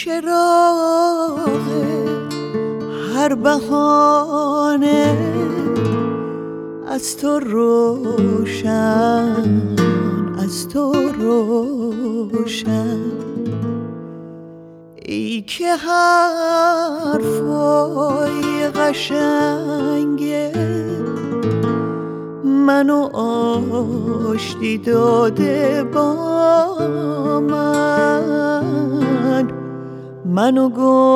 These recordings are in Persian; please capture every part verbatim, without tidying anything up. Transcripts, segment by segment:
چراغ هر بهانه از تو روشن، از تو روشن. ای که حرفای قشنگه منو آشتی داده با من، منو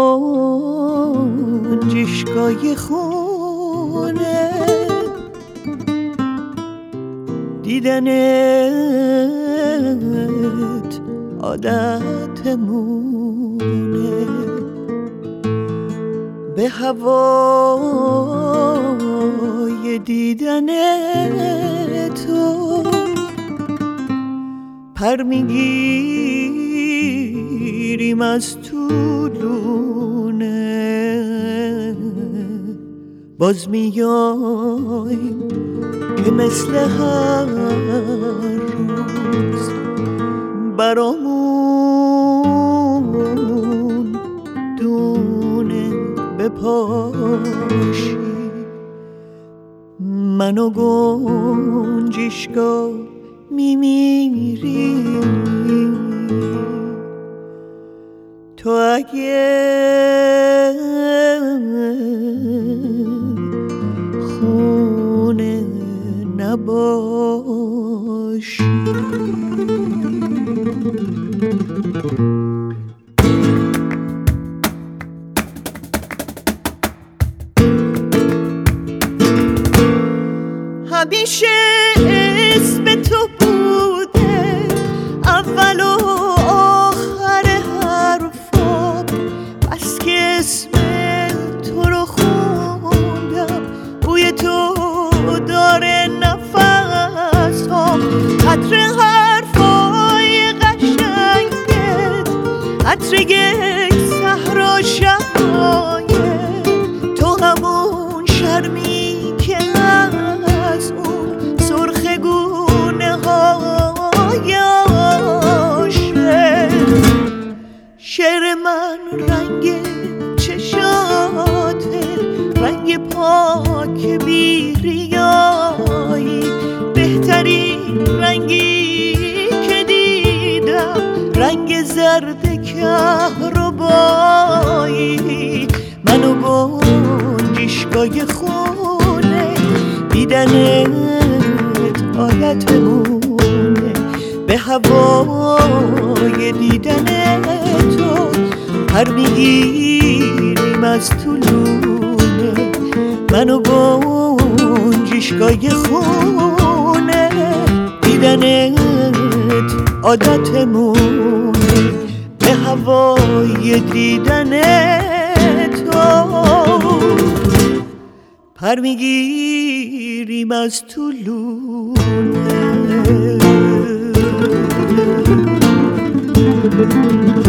گنجشگاه خونه دیدنت عادتمونه، به هوای دیدن تو پر میگیریم از طولونه، باز میایم که مثل هر روز برامون دونه بپاشی، منو گنجشگاه میمیری. تو اگه خونه نباشی. همیشه اسم تو بوده اول و آخر حرفام، بس که اسم تو رو خوندم بوی تو داره نفسام، عطر حرفای قشنگت، عطر یک صحرا شبای تو، همون شرمی که از اون سرخ گونه های عاشق. شعر من رنگ چشاته، رنگ پاک بی ریایی، بهترین رنگی که دیدم رنگ زرد کهربایی، منو گنجشگاه خونه دیدنت عادتمونه، به هوای دیدن تو پر میگیریم از طولونه، منو گنجشگاه خونه دیدنت عادتمونه، به هوای دیدن تو پر میگیریم از طولونه.